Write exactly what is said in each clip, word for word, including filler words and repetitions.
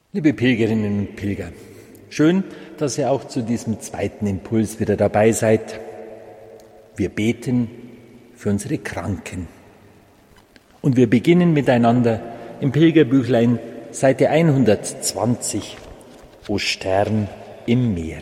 Liebe Pilgerinnen und Pilger, schön, dass ihr auch zu diesem zweiten Impuls wieder dabei seid. Wir beten für unsere Kranken. Und wir beginnen miteinander im Pilgerbüchlein Seite hundertzwanzig, O Stern im Meere.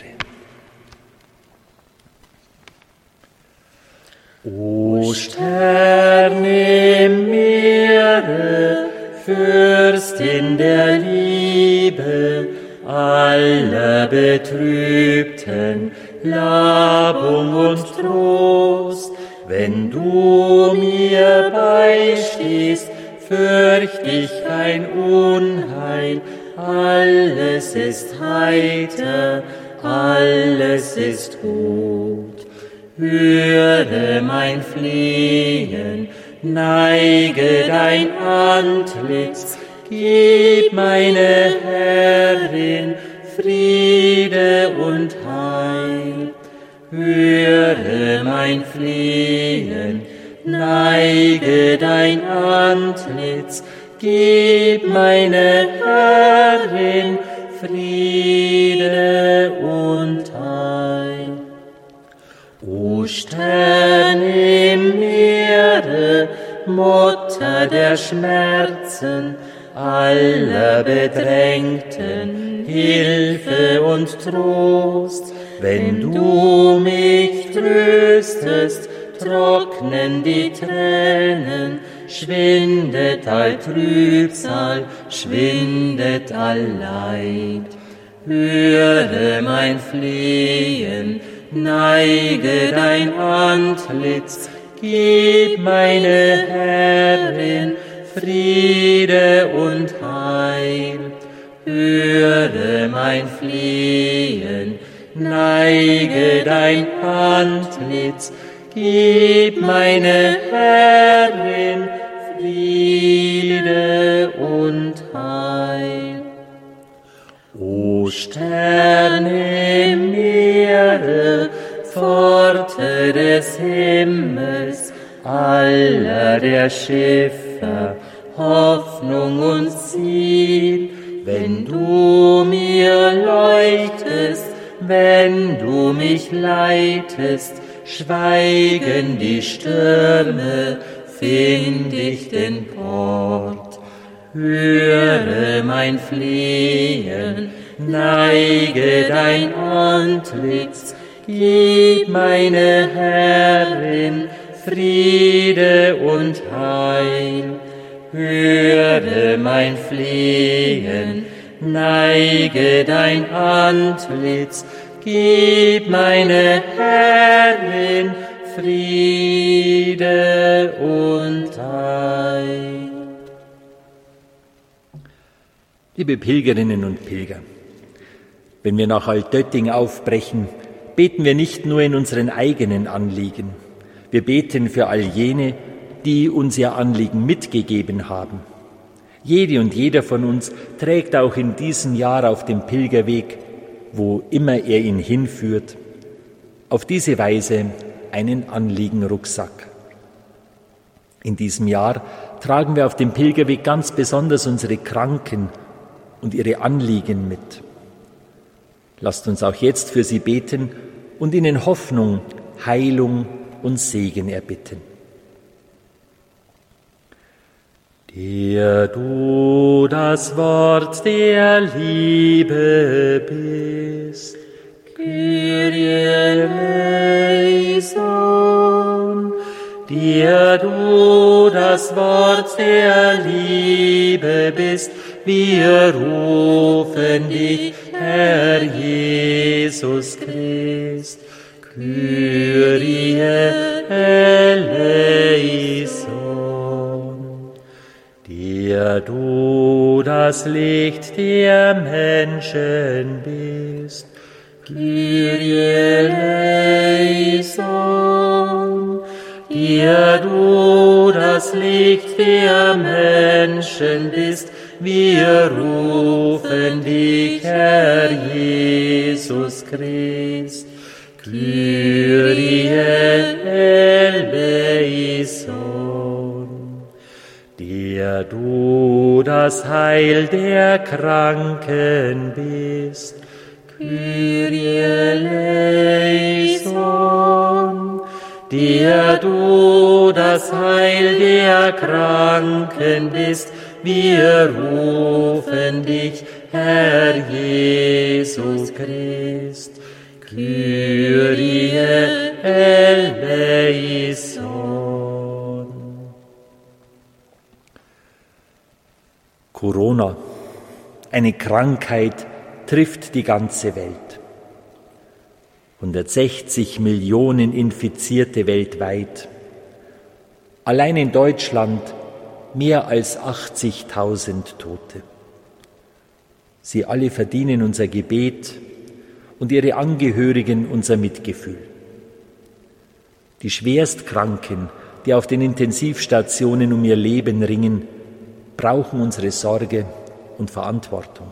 O Stern im Meere, Fürstin der Liebe, aller Betrübten, Labung und Trost, wenn du mir beistehst, fürcht ich kein Unheil, alles ist heiter, alles ist gut. Höre mein Flehen, neige dein Antlitz, gib meine Herrin Friede und Heil. Höre mein Flehen, neige dein Antlitz, gib meine Herrin Friede und Heil. O Stern im Meere, Mutter der Schmerzen, aller Bedrängten, Hilfe und Trost, wenn du mich tröstest, trocknen die Tränen, schwindet all Trübsal, schwindet all Leid. Höre mein Flehen, neige dein Antlitz, gib meine Herrin Friede und Heil. Höre mein Flehen, neige dein Antlitz, gib meine Herrin Friede und Heil. O Stern im Meere, Pforte des Himmels, aller der Schiffer, Hoffnung und Ziel, wenn du mir leuchtest, wenn du mich leitest, schweigen die Stürme, find ich den Port. Höre mein Flehen, neige dein Antlitz, gib meine Herrin Friede und Heil. Höre mein Flehen, neige dein Antlitz, gib meine Herrin Friede und Heil. Liebe Pilgerinnen und Pilger, wenn wir nach Altötting aufbrechen, beten wir nicht nur in unseren eigenen Anliegen. Wir beten für all jene, die uns ihr Anliegen mitgegeben haben. Jede und jeder von uns trägt auch in diesem Jahr auf dem Pilgerweg, wo immer er ihn hinführt, auf diese Weise einen Anliegenrucksack. In diesem Jahr tragen wir auf dem Pilgerweg ganz besonders unsere Kranken und ihre Anliegen mit. Lasst uns auch jetzt für sie beten und ihnen Hoffnung, Heilung und Segen erbitten. Der du das Wort der Liebe bist, Kyrie eleison. Der du das Wort der Liebe bist, wir rufen dich, Herr Jesus Christ, Kyrie eleison. Der du das Licht der Menschen bist, Kyrie eleison. Der du das Licht der Menschen bist, wir rufen dich, Herr Jesus Christ, Kyrie eleison. Der der du das Heil der Kranken bist. Kyrie eleison, der du das Heil der Kranken bist, wir rufen dich, Herr Jesus Christ. Kyrie eleison. Corona, eine Krankheit, trifft die ganze Welt. hundertsechzig Millionen Infizierte weltweit. Allein in Deutschland mehr als achtzigtausend Tote. Sie alle verdienen unser Gebet und ihre Angehörigen unser Mitgefühl. Die Schwerstkranken, die auf den Intensivstationen um ihr Leben ringen, brauchen unsere Sorge und Verantwortung.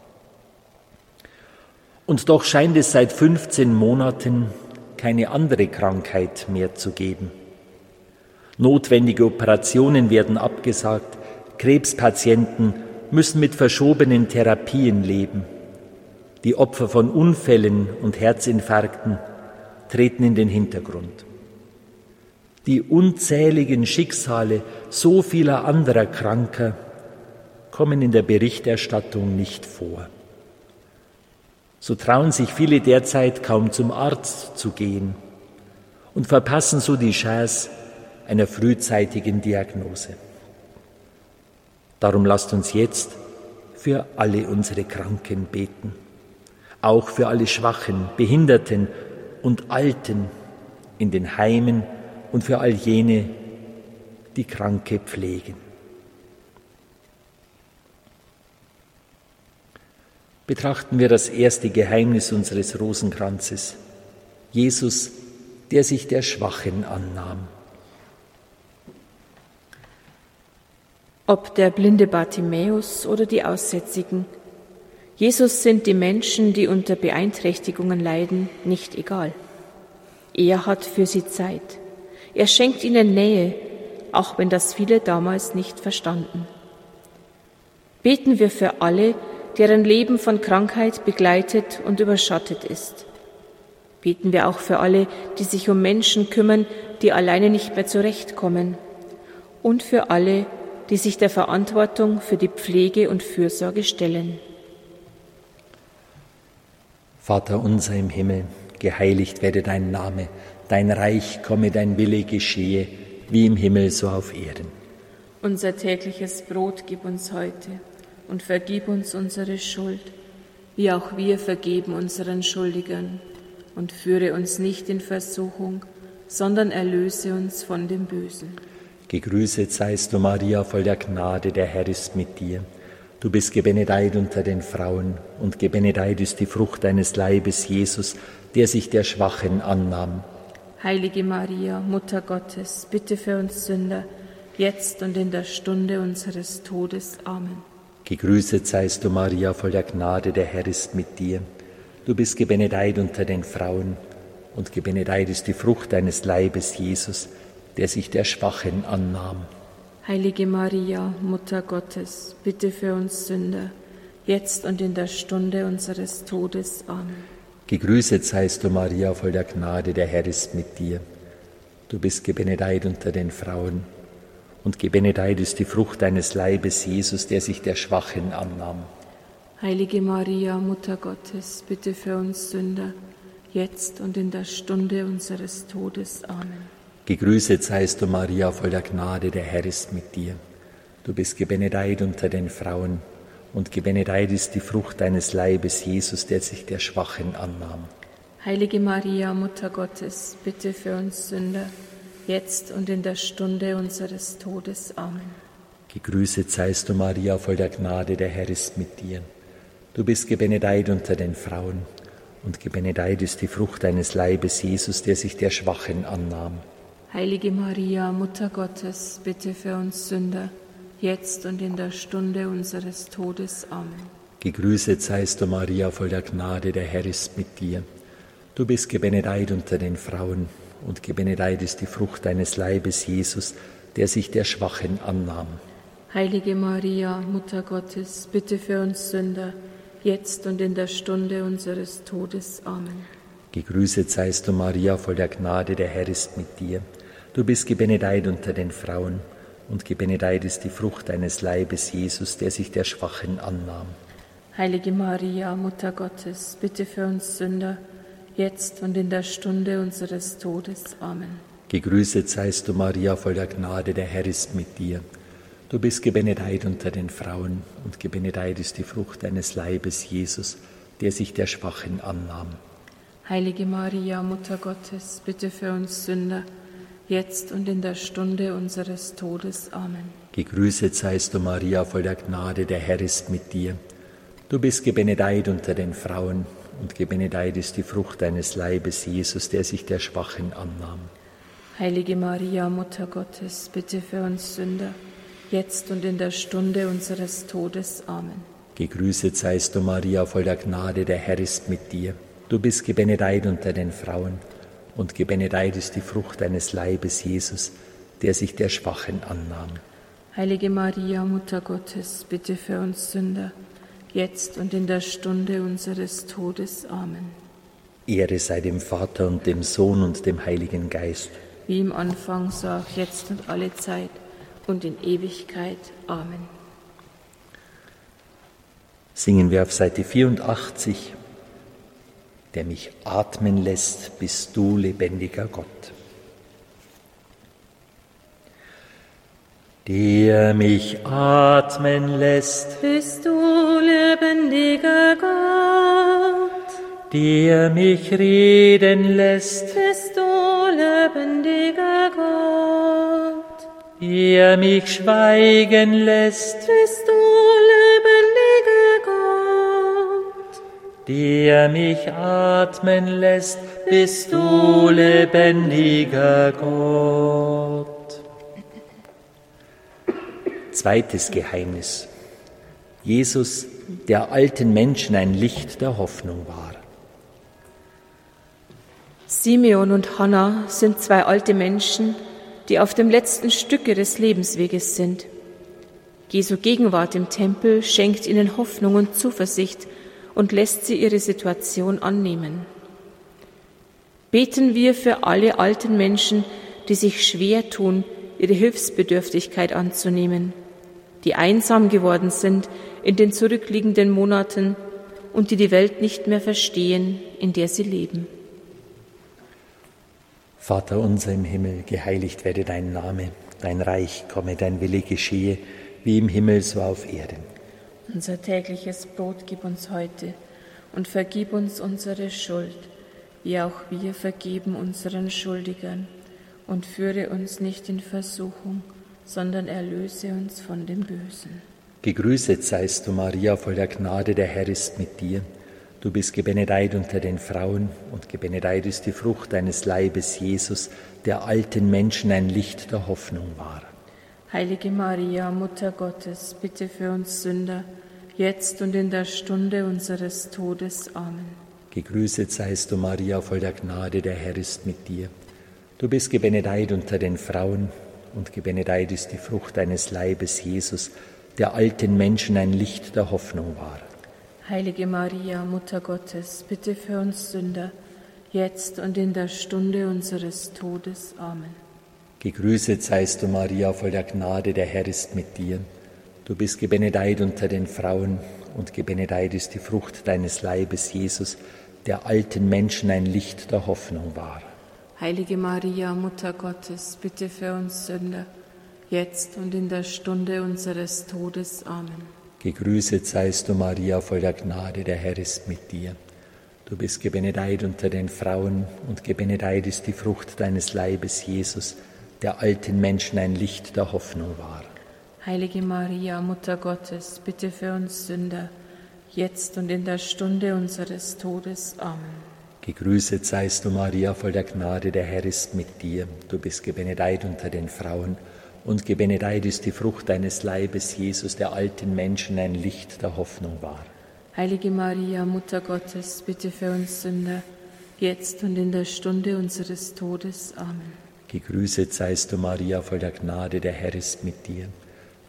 Und doch scheint es seit fünfzehn Monaten keine andere Krankheit mehr zu geben. Notwendige Operationen werden abgesagt, Krebspatienten müssen mit verschobenen Therapien leben. Die Opfer von Unfällen und Herzinfarkten treten in den Hintergrund. Die unzähligen Schicksale so vieler anderer Kranker kommen in der Berichterstattung nicht vor. So trauen sich viele derzeit kaum zum Arzt zu gehen und verpassen so die Chance einer frühzeitigen Diagnose. Darum lasst uns jetzt für alle unsere Kranken beten, auch für alle Schwachen, Behinderten und Alten in den Heimen und für all jene, die Kranke pflegen. Betrachten wir das erste Geheimnis unseres Rosenkranzes, Jesus, der sich der Schwachen annahm. Ob der blinde Bartimäus oder die Aussätzigen, Jesus sind die Menschen, die unter Beeinträchtigungen leiden, nicht egal. Er hat für sie Zeit. Er schenkt ihnen Nähe, auch wenn das viele damals nicht verstanden. Beten wir für alle, deren Leben von Krankheit begleitet und überschattet ist. Beten wir auch für alle, die sich um Menschen kümmern, die alleine nicht mehr zurechtkommen. Und für alle, die sich der Verantwortung für die Pflege und Fürsorge stellen. Vater unser im Himmel, geheiligt werde dein Name, dein Reich komme, dein Wille geschehe, wie im Himmel so auf Erden. Unser tägliches Brot gib uns heute und vergib uns unsere Schuld, wie auch wir vergeben unseren Schuldigern. Und führe uns nicht in Versuchung, sondern erlöse uns von dem Bösen. Gegrüßet seist du, Maria, voll der Gnade, der Herr ist mit dir. Du bist gebenedeit unter den Frauen, und gebenedeit ist die Frucht deines Leibes, Jesus, der sich der Schwachen annahm. Heilige Maria, Mutter Gottes, bitte für uns Sünder, jetzt und in der Stunde unseres Todes. Amen. Gegrüßet seist du, Maria, voll der Gnade, der Herr ist mit dir. Du bist gebenedeit unter den Frauen, und gebenedeit ist die Frucht deines Leibes, Jesus, der sich der Schwachen annahm. Heilige Maria, Mutter Gottes, bitte für uns Sünder, jetzt und in der Stunde unseres Todes. Amen. Gegrüßet seist du, Maria, voll der Gnade, der Herr ist mit dir. Du bist gebenedeit unter den Frauen, und gebenedeit ist die Frucht deines Leibes, Jesus, der sich der Schwachen annahm. Heilige Maria, Mutter Gottes, bitte für uns Sünder, jetzt und in der Stunde unseres Todes. Amen. Gegrüßet seist du, Maria, voll der Gnade, der Herr ist mit dir. Du bist gebenedeit unter den Frauen, und gebenedeit ist die Frucht deines Leibes, Jesus, der sich der Schwachen annahm. Heilige Maria, Mutter Gottes, bitte für uns Sünder, jetzt und in der Stunde unseres Todes. Amen. Gegrüßet seist du, Maria, voll der Gnade, der Herr ist mit dir. Du bist gebenedeit unter den Frauen, und gebenedeit ist die Frucht deines Leibes, Jesus, der sich der Schwachen annahm. Heilige Maria, Mutter Gottes, bitte für uns Sünder, jetzt und in der Stunde unseres Todes. Amen. Gegrüßet seist du, Maria, voll der Gnade, der Herr ist mit dir. Du bist gebenedeit unter den Frauen, und gebenedeit ist die Frucht deines Leibes, Jesus, der sich der Schwachen annahm. Heilige Maria, Mutter Gottes, bitte für uns Sünder, jetzt und in der Stunde unseres Todes. Amen. Gegrüßet seist du, Maria, voll der Gnade, der Herr ist mit dir. Du bist gebenedeit unter den Frauen, und gebenedeit ist die Frucht deines Leibes, Jesus, der sich der Schwachen annahm. Heilige Maria, Mutter Gottes, bitte für uns Sünder, jetzt und in der Stunde unseres Todes. Amen. Gegrüßet seist du, Maria, voll der Gnade, der Herr ist mit dir. Du bist gebenedeit unter den Frauen, und gebenedeit ist die Frucht deines Leibes, Jesus, der sich der Schwachen annahm. Heilige Maria, Mutter Gottes, bitte für uns Sünder, jetzt und in der Stunde unseres Todes. Amen. Gegrüßet seist du, Maria, voll der Gnade, der Herr ist mit dir. Du bist gebenedeit unter den Frauen, und gebenedeit ist die Frucht deines Leibes, Jesus, der sich der Schwachen annahm. Heilige Maria, Mutter Gottes, bitte für uns Sünder, jetzt und in der Stunde unseres Todes. Amen. Gegrüßet seist du, Maria, voll der Gnade, der Herr ist mit dir. Du bist gebenedeit unter den Frauen, und gebenedeit ist die Frucht deines Leibes, Jesus, der sich der Schwachen annahm. Heilige Maria, Mutter Gottes, bitte für uns Sünder, jetzt und in der Stunde unseres Todes. Amen. Ehre sei dem Vater und dem Sohn und dem Heiligen Geist. Wie im Anfang, so auch jetzt und alle Zeit und in Ewigkeit. Amen. Singen wir auf Seite vierundachtzig. Der mich atmen lässt, bist du, lebendiger Gott. Der mich atmen lässt, bist du, lebendiger Gott. Der mich reden lässt, bist du, lebendiger Gott. Der mich schweigen lässt, bist du, lebendiger Gott. Der mich atmen lässt, bist du, lebendiger Gott. Zweites Geheimnis. Jesus, der alten Menschen ein Licht der Hoffnung war. Simeon und Hannah sind zwei alte Menschen, die auf dem letzten Stück ihres Lebensweges sind. Jesu Gegenwart im Tempel schenkt ihnen Hoffnung und Zuversicht und lässt sie ihre Situation annehmen. Beten wir für alle alten Menschen, die sich schwer tun, ihre Hilfsbedürftigkeit anzunehmen, die einsam geworden sind in den zurückliegenden Monaten und die die Welt nicht mehr verstehen, in der sie leben. Vater unser im Himmel, geheiligt werde dein Name, dein Reich komme, dein Wille geschehe, wie im Himmel so auf Erden. Unser tägliches Brot gib uns heute und vergib uns unsere Schuld, wie auch wir vergeben unseren Schuldigern. Und führe uns nicht in Versuchung, sondern erlöse uns von dem Bösen. Gegrüßet seist du, Maria, voll der Gnade, der Herr ist mit dir. Du bist gebenedeit unter den Frauen, und gebenedeit ist die Frucht deines Leibes, Jesus, der alten Menschen ein Licht der Hoffnung war. Heilige Maria, Mutter Gottes, bitte für uns Sünder, jetzt und in der Stunde unseres Todes. Amen. Gegrüßet seist du, Maria, voll der Gnade, der Herr ist mit dir. Du bist gebenedeit unter den Frauen, und gebenedeit ist die Frucht deines Leibes, Jesus, der alten Menschen ein Licht der Hoffnung war. Heilige Maria, Mutter Gottes, bitte für uns Sünder, jetzt und in der Stunde unseres Todes. Amen. Gegrüßet seist du, Maria, voll der Gnade, der Herr ist mit dir. Du bist gebenedeit unter den Frauen, und gebenedeit ist die Frucht deines Leibes, Jesus, der alten Menschen ein Licht der Hoffnung war. Heilige Maria, Mutter Gottes, bitte für uns Sünder, jetzt und in der Stunde unseres Todes. Amen. Gegrüßet seist du, Maria, voll der Gnade, der Herr ist mit dir. Du bist gebenedeit unter den Frauen, und gebenedeit ist die Frucht deines Leibes, Jesus, der alten Menschen ein Licht der Hoffnung war. Heilige Maria, Mutter Gottes, bitte für uns Sünder, jetzt und in der Stunde unseres Todes. Amen. Gegrüßet seist du, Maria, voll der Gnade, der Herr ist mit dir. Du bist gebenedeit unter den Frauen, und gebenedeit ist die Frucht deines Leibes, Jesus, der alten Menschen ein Licht der Hoffnung war. Heilige Maria, Mutter Gottes, bitte für uns Sünder, jetzt und in der Stunde unseres Todes. Amen. Gegrüßet seist du, Maria, voll der Gnade, der Herr ist mit dir.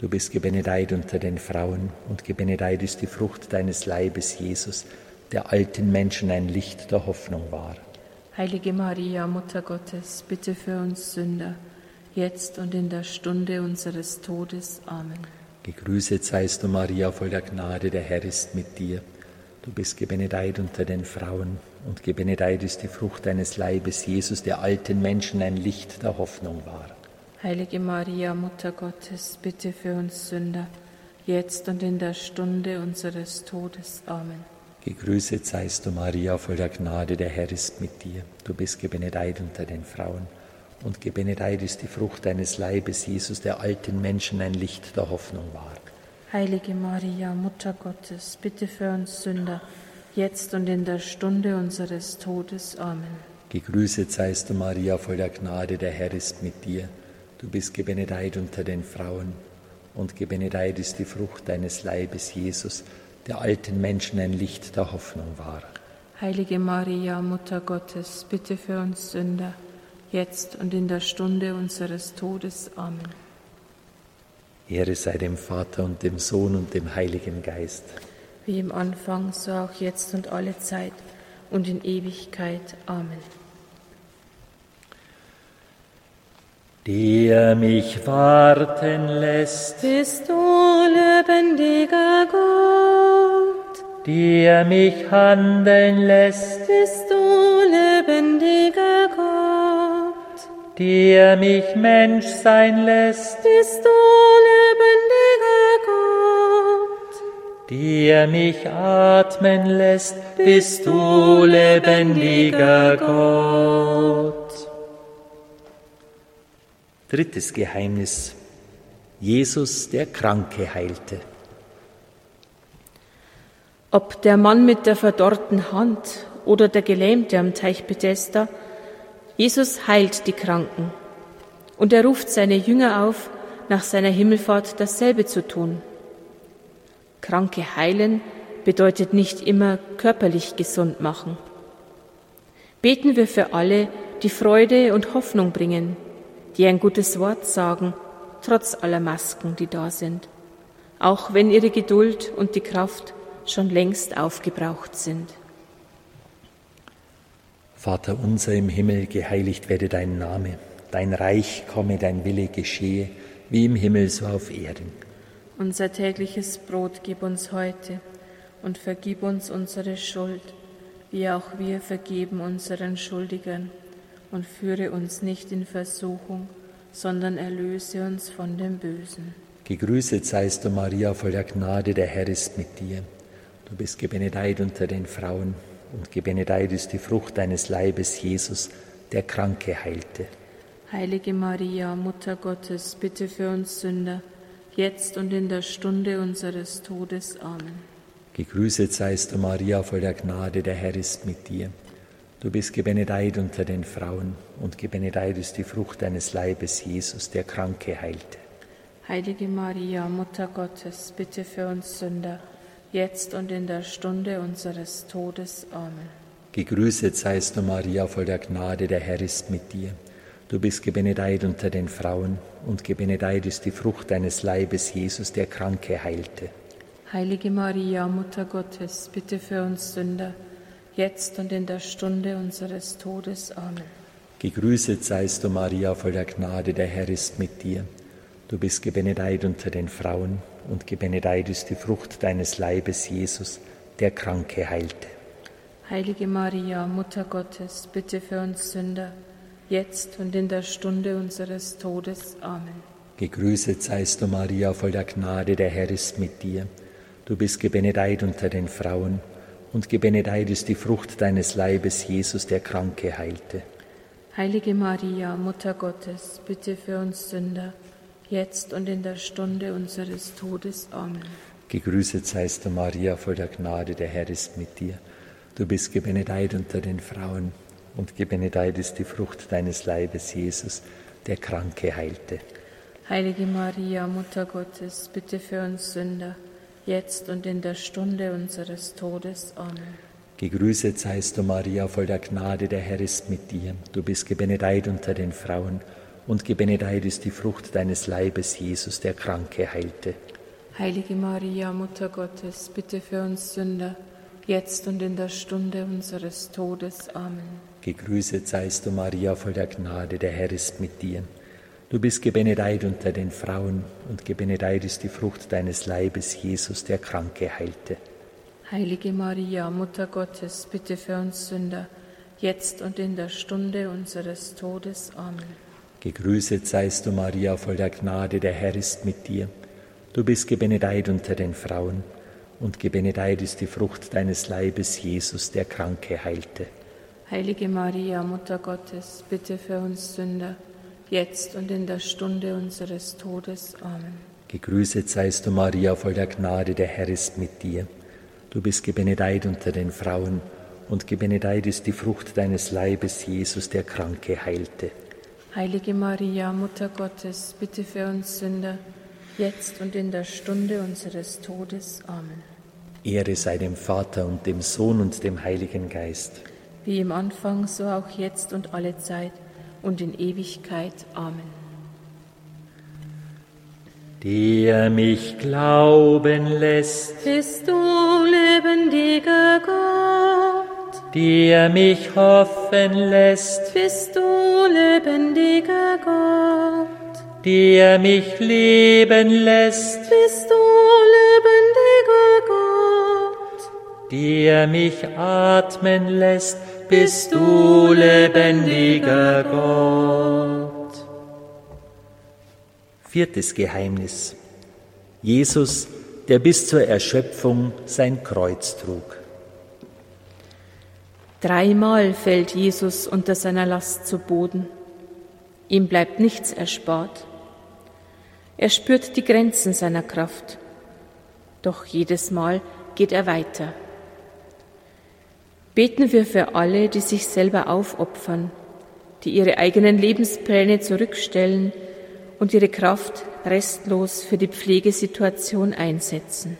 Du bist gebenedeit unter den Frauen, und gebenedeit ist die Frucht deines Leibes, Jesus, der alten Menschen ein Licht der Hoffnung war. Heilige Maria, Mutter Gottes, bitte für uns Sünder, jetzt und in der Stunde unseres Todes. Amen. Gegrüßet seist du, Maria, voll der Gnade, der Herr ist mit dir. Du bist gebenedeit unter den Frauen, und gebenedeit ist die Frucht deines Leibes, Jesus, der alten Menschen ein Licht der Hoffnung war. Heilige Maria, Mutter Gottes, bitte für uns Sünder, jetzt und in der Stunde unseres Todes. Amen. Gegrüßet seist du, Maria, voll der Gnade, der Herr ist mit dir. Du bist gebenedeit unter den Frauen, und gebenedeit ist die Frucht deines Leibes, Jesus, der alten Menschen ein Licht der Hoffnung war. Heilige Maria, Mutter Gottes, bitte für uns Sünder, jetzt und in der Stunde unseres Todes. Amen. Gegrüßet seist du, Maria, voll der Gnade, der Herr ist mit dir. Du bist gebenedeit unter den Frauen, und gebenedeit ist die Frucht deines Leibes, Jesus, der alten Menschen ein Licht der Hoffnung war. Heilige Maria, Mutter Gottes, bitte für uns Sünder, jetzt und in der Stunde unseres Todes. Amen. Ehre sei dem Vater und dem Sohn und dem Heiligen Geist. Wie im Anfang, so auch jetzt und alle Zeit und in Ewigkeit. Amen. Der mich warten lässt, bist du lebendiger Gott. Der mich handeln lässt, bist du lebendiger Gott. Der mich Mensch sein lässt, bist du lebendiger Gott. Der mich atmen lässt, bist du lebendiger Gott. Drittes Geheimnis: Jesus, der Kranke heilte. Ob der Mann mit der verdorrten Hand oder der Gelähmte am Teich Bethesda, Jesus heilt die Kranken. Und er ruft seine Jünger auf, nach seiner Himmelfahrt dasselbe zu tun. Kranke heilen bedeutet nicht immer körperlich gesund machen. Beten wir für alle, die Freude und Hoffnung bringen, die ein gutes Wort sagen, trotz aller Masken, die da sind, auch wenn ihre Geduld und die Kraft schon längst aufgebraucht sind. Vater unser im Himmel, geheiligt werde dein Name, dein Reich komme, dein Wille geschehe, wie im Himmel so auf Erden. Unser tägliches Brot gib uns heute und vergib uns unsere Schuld, wie auch wir vergeben unseren Schuldigern. Und führe uns nicht in Versuchung, sondern erlöse uns von dem Bösen. Gegrüßet seist du, Maria, voll der Gnade, der Herr ist mit dir. Du bist gebenedeit unter den Frauen, und gebenedeit ist die Frucht deines Leibes, Jesus, der Kranke heilte. Heilige Maria, Mutter Gottes, bitte für uns Sünder, jetzt und in der Stunde unseres Todes. Amen. Gegrüßet seist du, Maria, voll der Gnade, der Herr ist mit dir. Du bist gebenedeit unter den Frauen, und gebenedeit ist die Frucht deines Leibes, Jesus, der Kranke heilte. Heilige Maria, Mutter Gottes, bitte für uns Sünder, jetzt und in der Stunde unseres Todes. Amen. Gegrüßet seist du, Maria, voll der Gnade, der Herr ist mit dir. Du bist gebenedeit unter den Frauen, und gebenedeit ist die Frucht deines Leibes, Jesus, der Kranke heilte. Heilige Maria, Mutter Gottes, bitte für uns Sünder, jetzt und in der Stunde unseres Todes. Amen. Gegrüßet seist du, Maria, voll der Gnade, der Herr ist mit dir. Du bist gebenedeit unter den Frauen, und gebenedeit ist die Frucht deines Leibes, Jesus, der Kranke heilte. Heilige Maria, Mutter Gottes, bitte für uns Sünder, jetzt und in der Stunde unseres Todes. Amen. Gegrüßet seist du, Maria, voll der Gnade, der Herr ist mit dir. Du bist gebenedeit unter den Frauen, und gebenedeit ist die Frucht deines Leibes, Jesus, der Kranke heilte. Heilige Maria, Mutter Gottes, bitte für uns Sünder, jetzt und in der Stunde unseres Todes. Amen. Gegrüßet seist du, Maria, voll der Gnade, der Herr ist mit dir. Du bist gebenedeit unter den Frauen, und gebenedeit ist die Frucht deines Leibes, Jesus, der Kranke heilte. Heilige Maria, Mutter Gottes, bitte für uns Sünder, jetzt und in der Stunde unseres Todes. Amen. Gegrüßet seist du, Maria, voll der Gnade, der Herr ist mit dir. Du bist gebenedeit unter den Frauen, und gebenedeit ist die Frucht deines Leibes, Jesus, der Kranke heilte. Heilige Maria, Mutter Gottes, bitte für uns Sünder, jetzt und in der Stunde unseres Todes. Amen. Gegrüßet seist du, Maria, voll der Gnade, der Herr ist mit dir. Du bist gebenedeit unter den Frauen, und gebenedeit ist die Frucht deines Leibes, Jesus, der Kranke heilte. Heilige Maria, Mutter Gottes, bitte für uns Sünder, jetzt und in der Stunde unseres Todes. Amen. Gegrüßet seist du, Maria, voll der Gnade, der Herr ist mit dir. Du bist gebenedeit unter den Frauen, und gebenedeit ist die Frucht deines Leibes, Jesus, der Kranke heilte. Heilige Maria, Mutter Gottes, bitte für uns Sünder, jetzt und in der Stunde unseres Todes. Amen. Gegrüßet seist du, Maria, voll der Gnade, der Herr ist mit dir. Du bist gebenedeit unter den Frauen, und gebenedeit ist die Frucht deines Leibes, Jesus, der Kranke heilte. Heilige Maria, Mutter Gottes, bitte für uns Sünder, jetzt und in der Stunde unseres Todes. Amen. Ehre sei dem Vater und dem Sohn und dem Heiligen Geist. Wie im Anfang, so auch jetzt und alle Zeit und in Ewigkeit. Amen. Der mich glauben lässt, Bist du lebendiger Gott, der mich hoffen lässt, bist du lebendiger Gott, der mich leben lässt, bist du lebendiger Gott, der mich atmen lässt, bist du lebendiger Gott. Viertes Geheimnis. Jesus, der bis zur Erschöpfung sein Kreuz trug. Dreimal fällt Jesus unter seiner Last zu Boden. Ihm bleibt nichts erspart. Er spürt die Grenzen seiner Kraft. Doch jedes Mal geht er weiter. Beten wir für alle, die sich selber aufopfern, die ihre eigenen Lebenspläne zurückstellen und ihre Kraft restlos für die Pflegesituation einsetzen.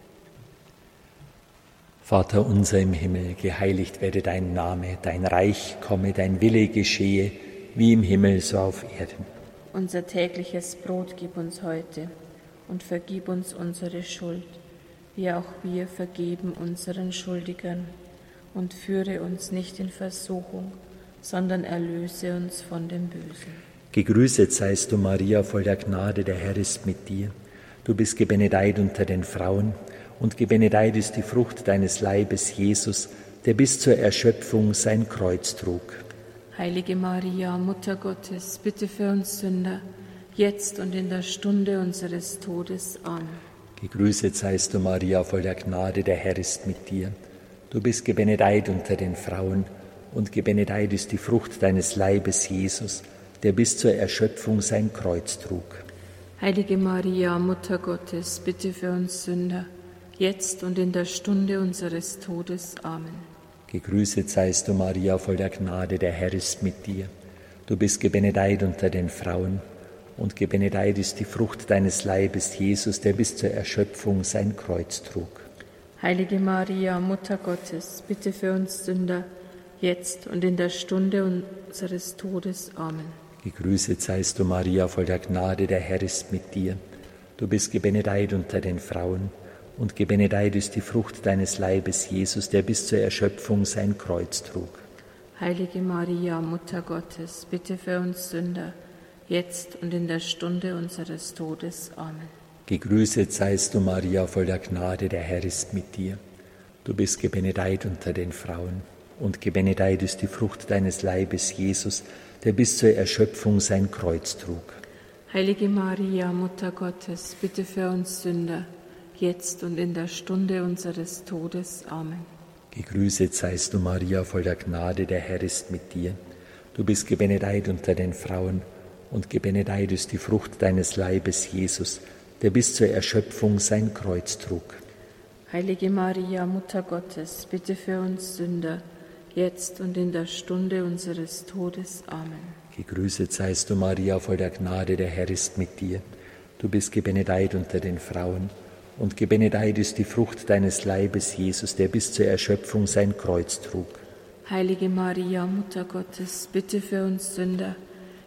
Vater unser im Himmel, geheiligt werde dein Name, dein Reich komme, dein Wille geschehe, wie im Himmel so auf Erden. Unser tägliches Brot gib uns heute und vergib uns unsere Schuld, wie auch wir vergeben unseren Schuldigern. Und führe uns nicht in Versuchung, sondern erlöse uns von dem Bösen. Gegrüßet seist du, Maria, voll der Gnade, der Herr ist mit dir. Du bist gebenedeit unter den Frauen, und gebenedeit ist die Frucht deines Leibes, Jesus, der bis zur Erschöpfung sein Kreuz trug. Heilige Maria, Mutter Gottes, bitte für uns Sünder, jetzt und in der Stunde unseres Todes. Amen. Gegrüßet seist du, Maria, voll der Gnade, der Herr ist mit dir. Du bist gebenedeit unter den Frauen, und gebenedeit ist die Frucht deines Leibes, Jesus, der bis zur Erschöpfung sein Kreuz trug. Heilige Maria, Mutter Gottes, bitte für uns Sünder, jetzt und in der Stunde unseres Todes. Amen. Gegrüßet seist du, Maria, voll der Gnade, der Herr ist mit dir. Du bist gebenedeit unter den Frauen, und gebenedeit ist die Frucht deines Leibes, Jesus, der bis zur Erschöpfung sein Kreuz trug. Heilige Maria, Mutter Gottes, bitte für uns Sünder, jetzt und in der Stunde unseres Todes. Amen. Gegrüßet seist du, Maria, voll der Gnade, der Herr ist mit dir. Du bist gebenedeit unter den Frauen, und gebenedeit ist die Frucht deines Leibes, Jesus, der bis zur Erschöpfung sein Kreuz trug. Heilige Maria, Mutter Gottes, bitte für uns Sünder, jetzt und in der Stunde unseres Todes. Amen. Gegrüßet seist du, Maria, voll der Gnade, der Herr ist mit dir. Du bist gebenedeit unter den Frauen, und gebenedeit ist die Frucht deines Leibes, Jesus, der bis zur Erschöpfung sein Kreuz trug. Heilige Maria, Mutter Gottes, bitte für uns Sünder, jetzt und in der Stunde unseres Todes. Amen. Gegrüßet seist du, Maria, voll der Gnade, der Herr ist mit dir. Du bist gebenedeit unter den Frauen, und gebenedeit ist die Frucht deines Leibes, Jesus, der bis zur Erschöpfung sein Kreuz trug. Heilige Maria, Mutter Gottes, bitte für uns Sünder, jetzt und in der Stunde unseres Todes. Amen. Gegrüßet seist du, Maria, voll der Gnade, der Herr ist mit dir. Du bist gebenedeit unter den Frauen, und gebenedeit ist die Frucht deines Leibes, Jesus, der bis zur Erschöpfung sein Kreuz trug. Heilige Maria, Mutter Gottes, bitte für uns Sünder,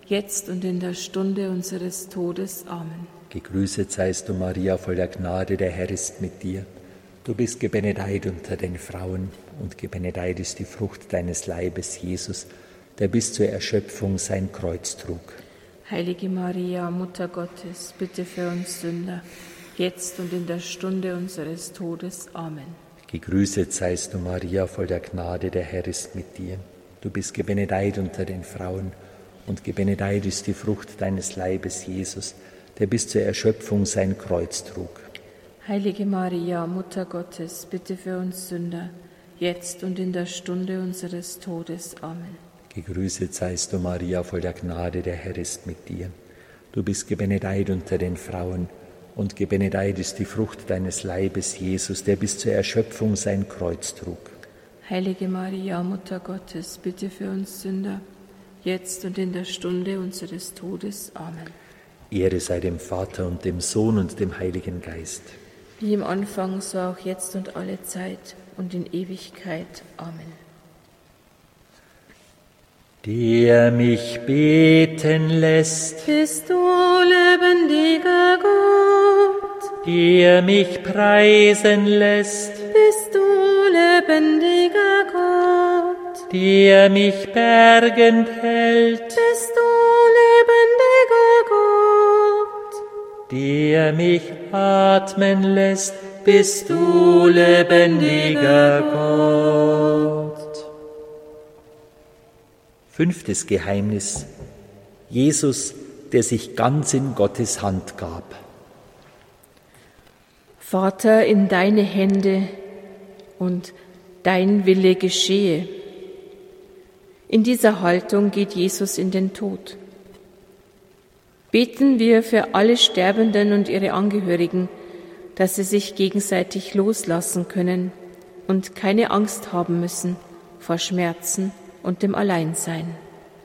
jetzt und in der Stunde unseres Todes. Amen. Gegrüßet seist du, Maria, voll der Gnade, der Herr ist mit dir. Du bist gebenedeit unter den Frauen, und gebenedeit ist die Frucht deines Leibes, Jesus, der bis zur Erschöpfung sein Kreuz trug. Heilige Maria, Mutter Gottes, bitte für uns Sünder, jetzt und in der Stunde unseres Todes. Amen. Gegrüßet seist du, Maria, voll der Gnade, der Herr ist mit dir. Du bist gebenedeit unter den Frauen, und gebenedeit ist die Frucht deines Leibes, Jesus, der bis zur Erschöpfung sein Kreuz trug. Heilige Maria, Mutter Gottes, bitte für uns Sünder, jetzt und in der Stunde unseres Todes. Amen. Gegrüßet seist du, Maria, voll der Gnade, der Herr ist mit dir. Du bist gebenedeit unter den Frauen, und gebenedeit ist die Frucht deines Leibes, Jesus, der bis zur Erschöpfung sein Kreuz trug. Heilige Maria, Mutter Gottes, bitte für uns Sünder, jetzt und in der Stunde unseres Todes. Amen. Ehre sei dem Vater und dem Sohn und dem Heiligen Geist. Wie im Anfang, so auch jetzt und alle Zeit und in Ewigkeit. Amen. Der mich beten lässt, bist du, lebendiger Gott. Der mich preisen lässt, bist du, lebendiger Gott. Der mich bergend hält, bist du, lebendiger Gott. Der mich atmen lässt, bist du, lebendiger Gott. Fünftes Geheimnis: Jesus, der sich ganz in Gottes Hand gab. Vater, in deine Hände und dein Wille geschehe. In dieser Haltung geht Jesus in den Tod. Beten wir für alle Sterbenden und ihre Angehörigen, dass sie sich gegenseitig loslassen können und keine Angst haben müssen vor Schmerzen und dem Alleinsein.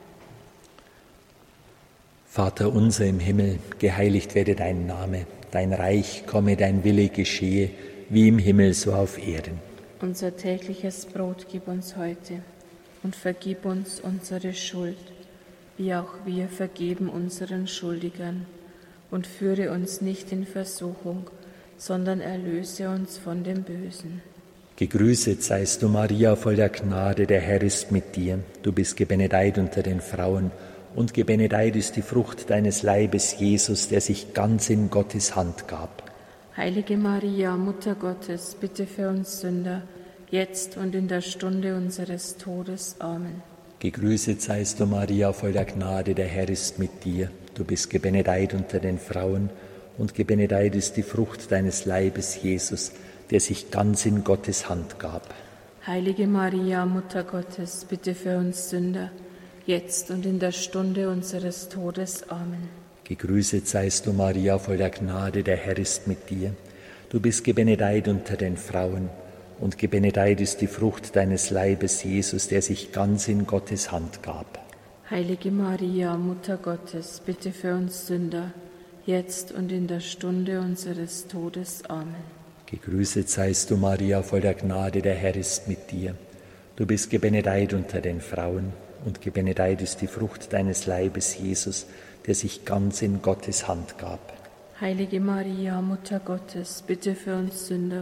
Vater unser im Himmel, geheiligt werde dein Name, dein Reich komme, dein Wille geschehe, wie im Himmel so auf Erden. Unser tägliches Brot gib uns heute und vergib uns unsere Schuld, wie auch wir vergeben unseren Schuldigern, und führe uns nicht in Versuchung, sondern erlöse uns von dem Bösen. Gegrüßet seist du, Maria, voll der Gnade, der Herr ist mit dir. Du bist gebenedeit unter den Frauen, und gebenedeit ist die Frucht deines Leibes, Jesus, der sich ganz in Gottes Hand gab. Heilige Maria, Mutter Gottes, bitte für uns Sünder, jetzt und in der Stunde unseres Todes. Amen. Gegrüßet seist du, Maria, voll der Gnade, der Herr ist mit dir. Du bist gebenedeit unter den Frauen, und gebenedeit ist die Frucht deines Leibes, Jesus, der sich ganz in Gottes Hand gab. Heilige Maria, Mutter Gottes, bitte für uns Sünder, jetzt und in der Stunde unseres Todes. Amen. Gegrüßet seist du, Maria, voll der Gnade, der Herr ist mit dir. Du bist gebenedeit unter den Frauen, und gebenedeit ist die Frucht deines Leibes, Jesus, der sich ganz in Gottes Hand gab. Heilige Maria, Mutter Gottes, bitte für uns Sünder, jetzt und in der Stunde unseres Todes. Amen. Gegrüßet seist du, Maria, voll der Gnade, der Herr ist mit dir. Du bist gebenedeit unter den Frauen, und gebenedeit ist die Frucht deines Leibes, Jesus, der sich ganz in Gottes Hand gab. Heilige Maria, Mutter Gottes, bitte für uns Sünder,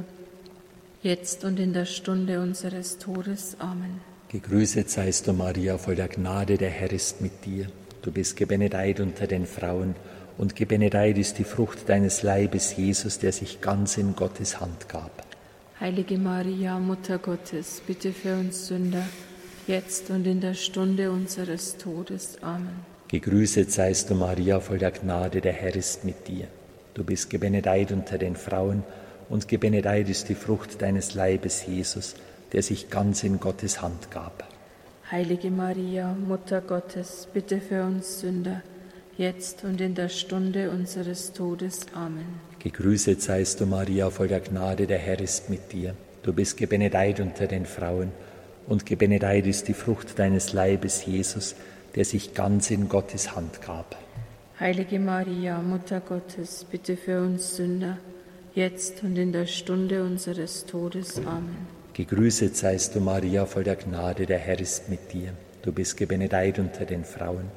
jetzt und in der Stunde unseres Todes. Amen. Gegrüßet seist du, Maria, voll der Gnade, der Herr ist mit dir. Du bist gebenedeit unter den Frauen, und gebenedeit ist die Frucht deines Leibes, Jesus, der sich ganz in Gottes Hand gab. Heilige Maria, Mutter Gottes, bitte für uns Sünder, jetzt und in der Stunde unseres Todes. Amen. Gegrüßet seist du, Maria, voll der Gnade, der Herr ist mit dir. Du bist gebenedeit unter den Frauen, und gebenedeit ist die Frucht deines Leibes, Jesus, der sich ganz in Gottes Hand gab. Heilige Maria, Mutter Gottes, bitte für uns Sünder, jetzt und in der Stunde unseres Todes. Amen. Gegrüßet seist du, Maria, voll der Gnade, der Herr ist mit dir. Du bist gebenedeit unter den Frauen, und gebenedeit ist die Frucht deines Leibes, Jesus, der sich ganz in Gottes Hand gab. Heilige Maria, Mutter Gottes, bitte für uns Sünder, jetzt und in der Stunde unseres Todes. Amen. Gegrüßet seist du, Maria, voll der Gnade, der Herr ist mit dir. Du bist gebenedeit unter den Frauen,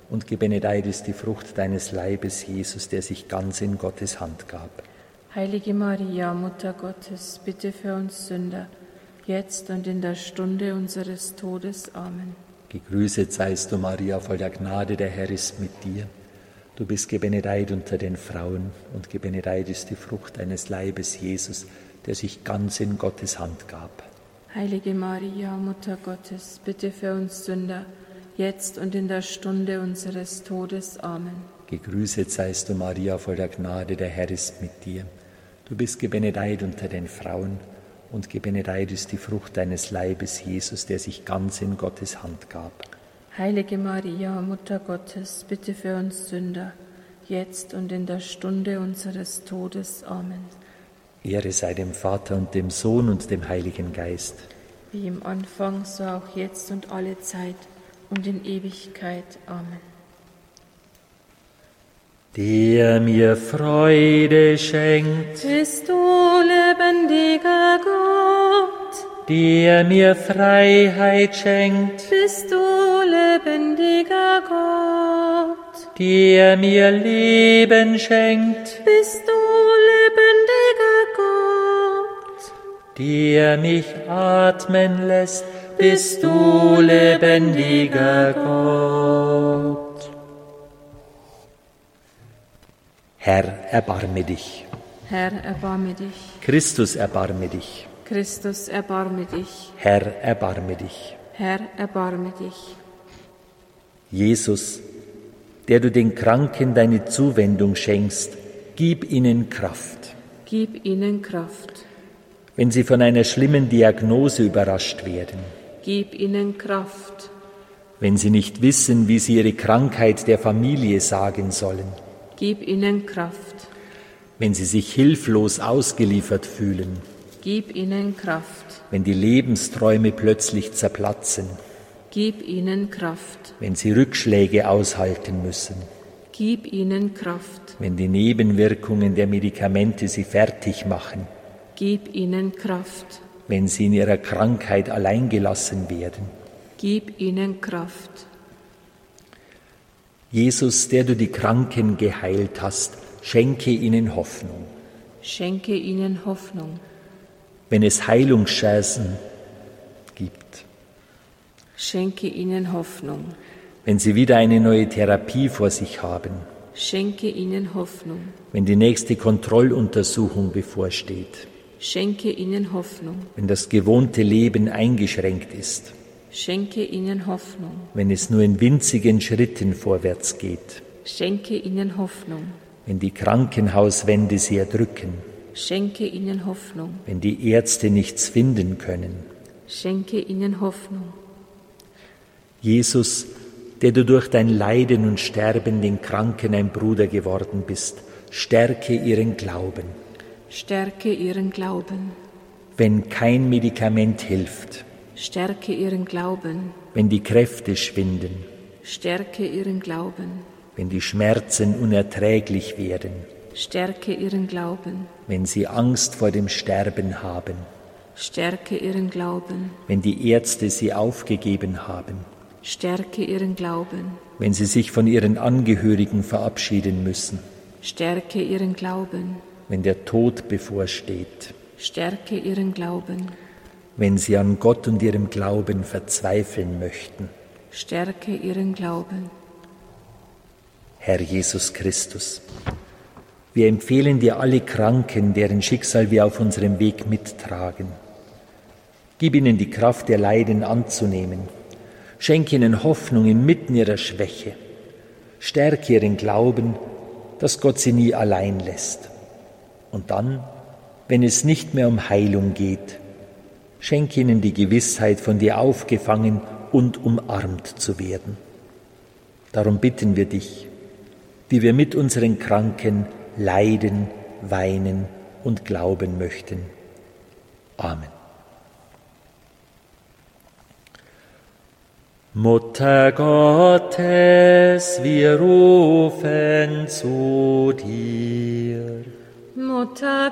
und gebenedeit ist die Frucht deines Leibes, Jesus, der sich ganz in Gottes Hand gab. Heilige Maria, Mutter Gottes, bitte für uns Sünder, jetzt und in der Stunde unseres Todes. Amen. Gegrüßet seist du, Maria, voll der Gnade, der Herr ist mit dir. Du bist gebenedeit unter den Frauen und gebenedeit ist die Frucht deines Leibes, Jesus, der sich ganz in Gottes Hand gab. Heilige Maria, Mutter Gottes, bitte für uns Sünder, jetzt und in der Stunde unseres Todes. Amen. Gegrüßet seist du, Maria, voll der Gnade, der Herr ist mit dir. Du bist gebenedeit unter den Frauen und gebenedeit ist die Frucht deines Leibes, Jesus, der sich ganz in Gottes Hand gab. Heilige Maria, Mutter Gottes, bitte für uns Sünder, jetzt und in der Stunde unseres Todes. Amen. Ehre sei dem Vater und dem Sohn und dem Heiligen Geist. Wie im Anfang, so auch jetzt und alle Zeit und in Ewigkeit. Amen. Der mir Freude schenkt, bist du, lebendiger Gott. Der mir Freiheit schenkt, bist du, lebendiger Gott. Der mir Leben schenkt, bist du, lebendiger Gott. Der mich atmen lässt, bist du, lebendiger Gott. Herr, erbarme dich. Herr, erbarme dich. Christus, erbarme dich. Christus, erbarme dich. Herr, erbarme dich. Herr, erbarme dich. Jesus, der du den Kranken deine Zuwendung schenkst, gib ihnen Kraft. Gib ihnen Kraft. Wenn sie von einer schlimmen Diagnose überrascht werden. Gib ihnen Kraft. Wenn sie nicht wissen, wie sie ihre Krankheit der Familie sagen sollen. Gib ihnen Kraft. Wenn sie sich hilflos ausgeliefert fühlen. Gib ihnen Kraft. Wenn die Lebensträume plötzlich zerplatzen. Gib ihnen Kraft. Wenn sie Rückschläge aushalten müssen. Gib ihnen Kraft. Wenn die Nebenwirkungen der Medikamente sie fertig machen. Gib ihnen Kraft. Wenn sie in ihrer Krankheit alleingelassen werden. Gib ihnen Kraft. Jesus, der du die Kranken geheilt hast, schenke ihnen Hoffnung. Schenke ihnen Hoffnung. Wenn es Heilungschancen gibt. Schenke ihnen Hoffnung. Wenn sie wieder eine neue Therapie vor sich haben. Schenke ihnen Hoffnung. Wenn die nächste Kontrolluntersuchung bevorsteht. Schenke ihnen Hoffnung. Wenn das gewohnte Leben eingeschränkt ist. Schenke ihnen Hoffnung. Wenn es nur in winzigen Schritten vorwärts geht. Schenke ihnen Hoffnung. Wenn die Krankenhauswände sie erdrücken. Schenke ihnen Hoffnung. Wenn die Ärzte nichts finden können. Schenke ihnen Hoffnung. Jesus, der du durch dein Leiden und Sterben den Kranken ein Bruder geworden bist, stärke ihren Glauben. Stärke ihren Glauben. Wenn kein Medikament hilft. Stärke ihren Glauben. Wenn die Kräfte schwinden. Stärke ihren Glauben. Wenn die Schmerzen unerträglich werden. Stärke ihren Glauben. Wenn sie Angst vor dem Sterben haben. Stärke ihren Glauben. Wenn die Ärzte sie aufgegeben haben. Stärke ihren Glauben. Wenn sie sich von ihren Angehörigen verabschieden müssen. Stärke ihren Glauben. Wenn der Tod bevorsteht. Stärke ihren Glauben. Wenn sie an Gott und ihrem Glauben verzweifeln möchten. Stärke ihren Glauben. Herr Jesus Christus, wir empfehlen dir alle Kranken, deren Schicksal wir auf unserem Weg mittragen. Gib ihnen die Kraft, ihr Leiden anzunehmen. Schenke ihnen Hoffnung inmitten ihrer Schwäche. Stärke ihren Glauben, dass Gott sie nie allein lässt. Und dann, wenn es nicht mehr um Heilung geht, schenke ihnen die Gewissheit, von dir aufgefangen und umarmt zu werden. Darum bitten wir dich, die wir mit unseren Kranken leiden, weinen und glauben möchten. Amen. Mutter Gottes, wir rufen zu dir. Mutter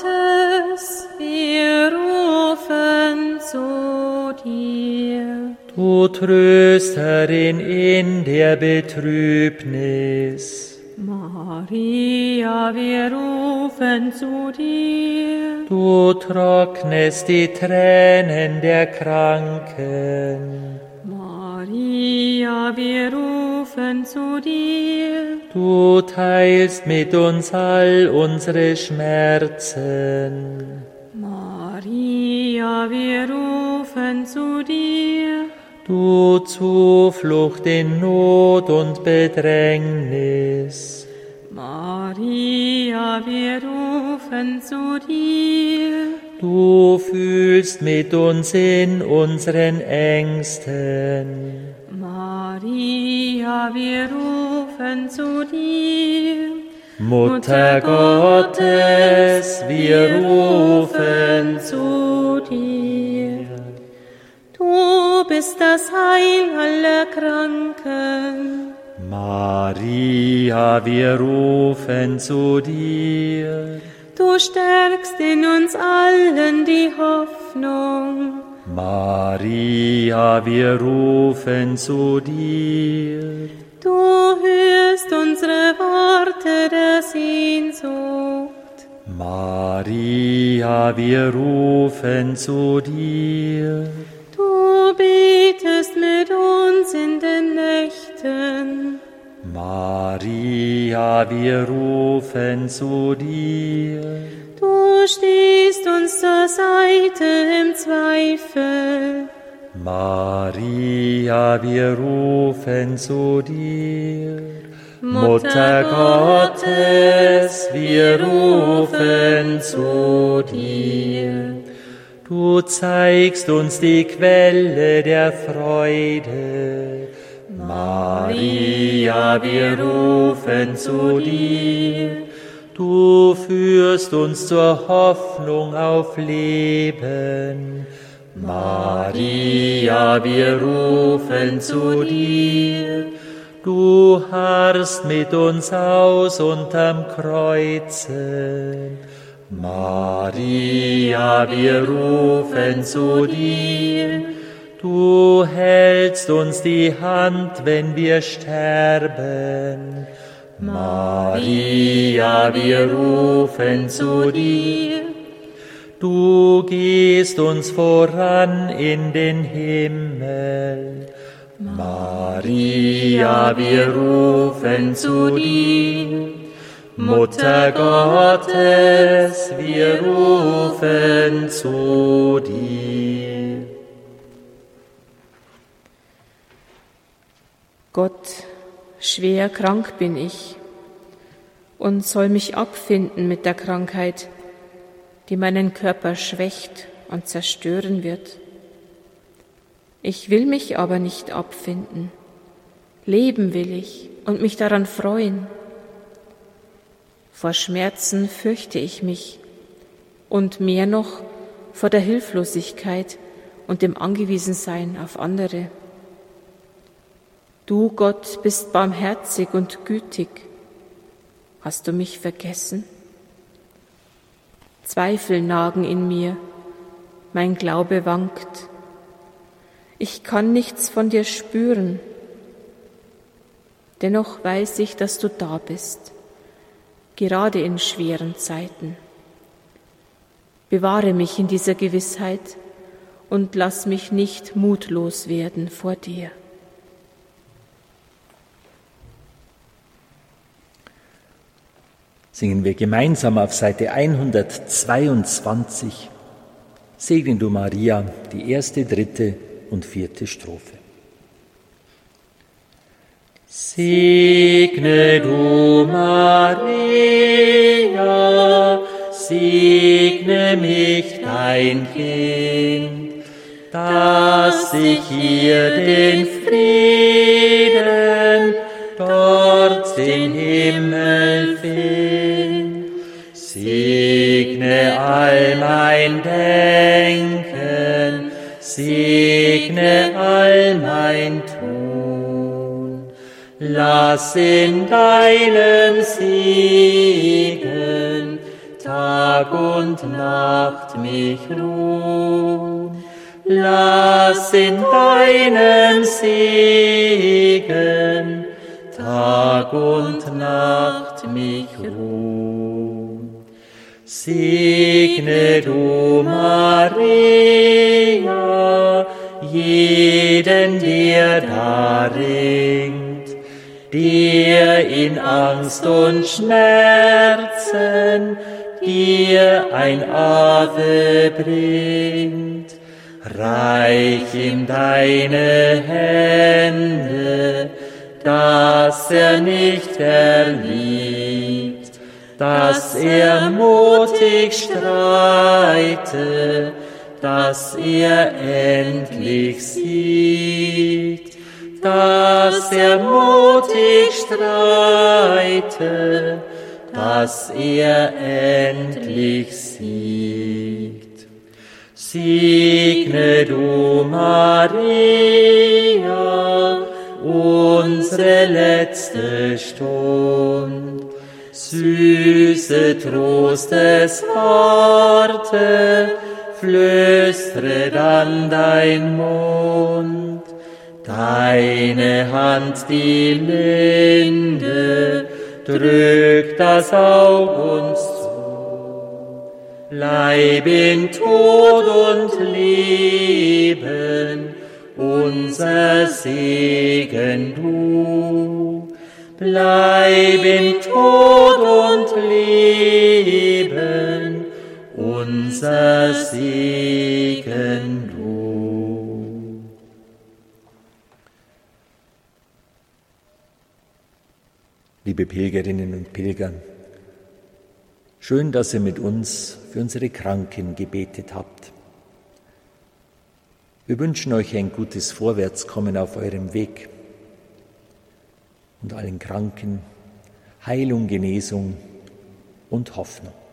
Gottes, wir rufen zu dir. Du Trösterin in der Betrübnis. Maria, wir rufen zu dir. Du trocknest die Tränen der Kranken. Maria, wir rufen zu dir. Du teilst mit uns all unsere Schmerzen. Maria, wir rufen zu dir. Du Zuflucht in Not und Bedrängnis. Maria, wir rufen zu dir. Du fühlst mit uns in unseren Ängsten. Maria, wir rufen zu dir. Mutter Gottes, wir rufen zu dir. Du bist das Heil aller Kranken. Maria, wir rufen zu dir. Du stärkst in uns allen die Hoffnung. Maria, wir rufen zu dir. Du hörst unsere Worte der Sehnsucht. Maria, wir rufen zu dir. Du betest mit uns in den Nächten. Maria, wir rufen zu dir. Du stehst uns zur Seite im Zweifel. Maria, wir rufen zu dir. Mutter Gottes, wir rufen zu dir. Du zeigst uns die Quelle der Freude. Maria, wir rufen zu dir. Du führst uns zur Hoffnung auf Leben. Maria, wir rufen zu dir. Du harrst mit uns aus unterm Kreuze. Maria, wir rufen zu dir. Du hältst uns die Hand, wenn wir sterben. Maria, wir rufen zu dir. Du gehst uns voran in den Himmel. Maria, wir rufen zu dir. Mutter Gottes, wir rufen zu dir. Gott, schwer krank bin ich und soll mich abfinden mit der Krankheit, die meinen Körper schwächt und zerstören wird. Ich will mich aber nicht abfinden. Leben will ich und mich daran freuen. Vor Schmerzen fürchte ich mich und mehr noch vor der Hilflosigkeit und dem Angewiesensein auf andere. Du, Gott, bist barmherzig und gütig. Hast du mich vergessen? Zweifel nagen in mir, mein Glaube wankt. Ich kann nichts von dir spüren. Dennoch weiß ich, dass du da bist, gerade in schweren Zeiten. Bewahre mich in dieser Gewissheit und lass mich nicht mutlos werden vor dir. Singen wir gemeinsam auf Seite hundertzweiundzwanzig. Segne du Maria, die erste, dritte und vierte Strophe. Segne du Maria, segne mich dein Kind, dass ich hier den Frieden dort im Himmel find. Segne all mein Denken, segne all mein Tun. Lass in deinem Segen Tag und Nacht mich ruhen. lass in deinem Segen Tag und Nacht mich ruhen. Segne du, Maria, jeden, der da ringt, der in Angst und Schmerzen dir ein Ave bringt. Reich ihm deine Hände, dass er nicht erliegt, dass er mutig streite, dass er endlich siegt, dass er mutig streite, dass er endlich siegt. Segne du, Maria, unsere letzte Stund, süße Trostesworte flüstre dann dein Mund, deine Hand die Linde drückt das Aug uns zu. Bleib in Tod und Leben unser Segen du. Bleib in Tod und Leben unser Segen du. Liebe Pilgerinnen und Pilger, schön, dass ihr mit uns für unsere Kranken gebetet habt. Wir wünschen euch ein gutes Vorwärtskommen auf eurem Weg und allen Kranken Heilung, Genesung und Hoffnung.